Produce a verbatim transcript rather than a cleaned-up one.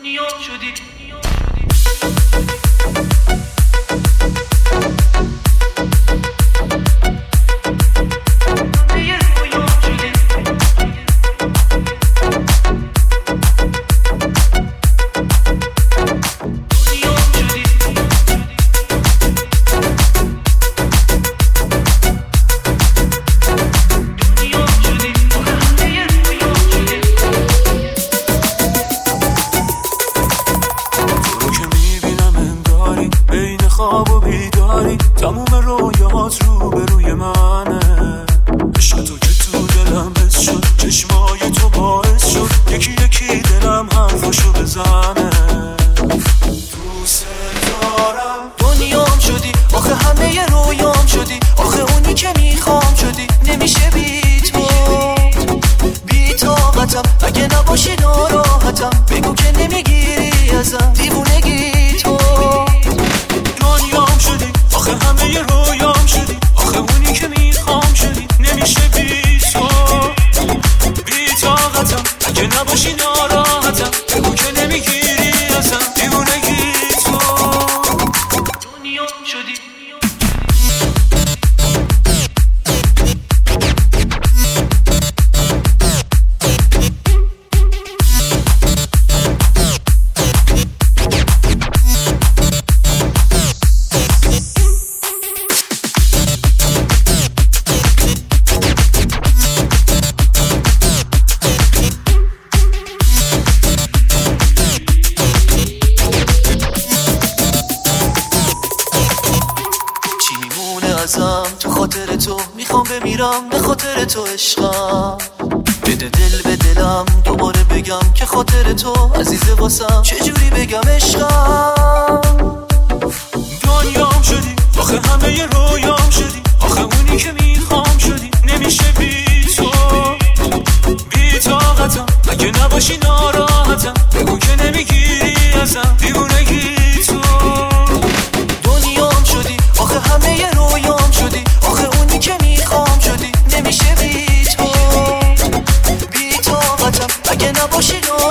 دنیا شدی خواب و بیداری تموم رویات رو به روی منه. عشق تو که تو دلم بس شد، چشمای تو باعث شد یکی یکی دلم حرفشو بزنه. دوست دارم دنیام شدی، آخه همه رویام شدی، آخه اونی که میخوام شدی. نمیشه بی تو بی طاقتم، اگه نباشی ناراحتم. بگو که نمیگیری ازم دیوونگی تو. دنیام شدی، آخه همه رویام شدی، آخه اونی که میخوام شدی. نمیشه بی تو بی طاقتم، اگه نباشی ناراحتم. بگو که نمیگیری ازم دیوونگی تو. دنیام شدی ازم تو خاطر تو. میخوام بمیرم به خاطر تو عشقم. بده دل به دلم دوباره بگم که خاطر تو عزیزه واسم. چجوری بگم عشقم. دنیام شدی، آخه همه رویام شدی، آخه اونی که میخوام شدی. نمیشه بی تو بی طاقتم، اگه نباشی ناراحتم. بگو که نمیگیری ازم دیوونگی تو. دنیام شدی، آخه همه رویام شدی، آخه اونی که میخوام شدی. نمیشه بی تو بی طاقتم، اگه نباشی ناراحتم.